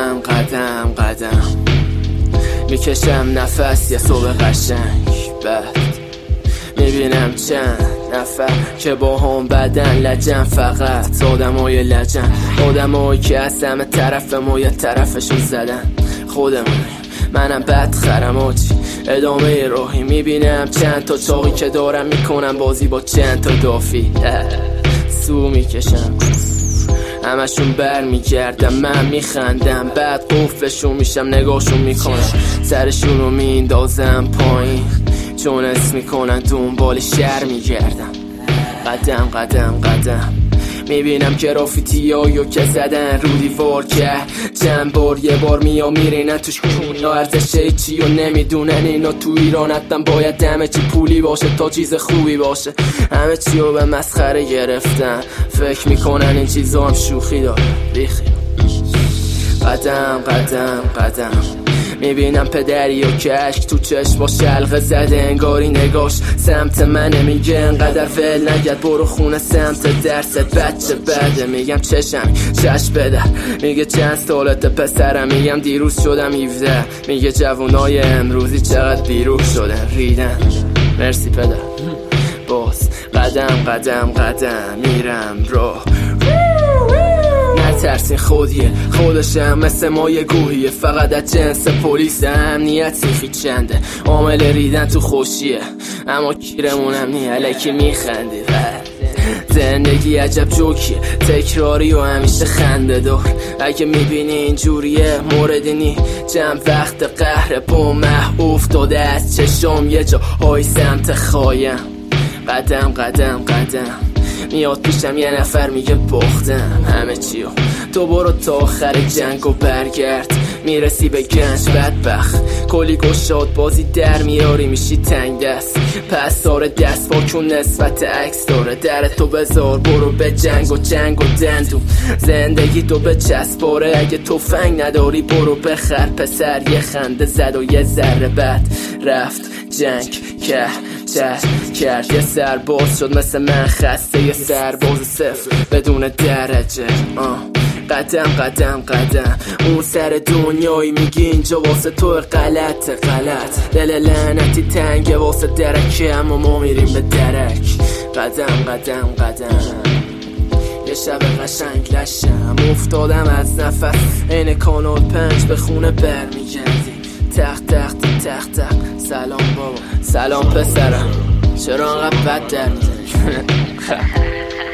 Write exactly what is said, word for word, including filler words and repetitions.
قدم قدم قدم میکشم نفس یه صبح قشنگ، بعد میبینم چند نفر که با هم بدن لجن، فقط آدمای لجن، آدمایی که از همه طرف ما یه طرفشون زدن. خودمونیم، منم بد خرم آجی، ادامه راهی میبینم چند تا چاقی که دارم میکنم بازی با چند تا دافی، سو میکشم همشون بر میگردم، من میخندم، بعد قفلشون میشم نگاهشون میکنم، سرشون رو میندازم پایین چون اس میکنن دنبال شر میگردم. قدم قدم قدم میبینم گرافیتی هایو که زدن رو دیوار که چند بار یه بار میا میرینن توش کونیا ارزش چی و نمیدونن اینا تو ایران حتما باید همه چی پولی باشه تا چیز خوبی باشه، همه چی رو به مسخره گرفتن، فکر میکنن این چیزا هم شوخی داره بیخی. قدم قدم قدم میبینم پدری و که عشق تو چشم شلقه زده، انگاری نگاش سمت منه، میگه انقدر ول نگرد برو خونه سمت درست، بچه بده میگم چشم چشم بده، میگه چند سالت پسرم، میگم دیروز شدم هفده، میگه جوانای امروزی چقدر بیروح شدن ریدن. مرسی پدر. باز قدم قدم قدم میرم راه، نترسین خودیه خودشم مثل ما یه گوهیه، فقط از جنس پلیس امنیت سیخی چنده، عامل ریدن تو خوشیه اما کیرمونم نی الکی میخندی. زندگی عجب جوکیه تکراری و همیشه خنده دار، اگه میبینی اینجوریه موردی نی، چند وقت قهر بومه افتاده از چشم یه جا های سمت خایم. قدم قدم قدم میاد پیشم یه نفر میگه باختم همه چیو، تو برو تا آخر جنگ و برگرد، میرسی به گنج بدبخت، کلی گشاد بازی در میاری میشی تنگ دست، پس داره دست پاکون نسبت عکس داره، در تو بذار برو به جنگ و جنگ و دندون، زندگی تو به چسباره، اگه تو فنگ نداری برو بخر پسر، یه خنده زد و یه ذره بعد رفت جنگ کرد چه کرد، یه سرباز شد مثل من خسته، یه سرباز صفر بدون درجه. آه. قدم قدم قدم اون سر دنیایی میگی اینجا واسه تو غلط غلط، دل لعنتی تنگه واسه درکه اما ما میریم به درک. قدم قدم قدم یه شب قشنگ لشم افتادم از نفس، این کانال پنج به خونه برمیگردی، تخت تخت تخت تخت سلام بابا سلام پسرم چرا انقدر بد در میزنی؟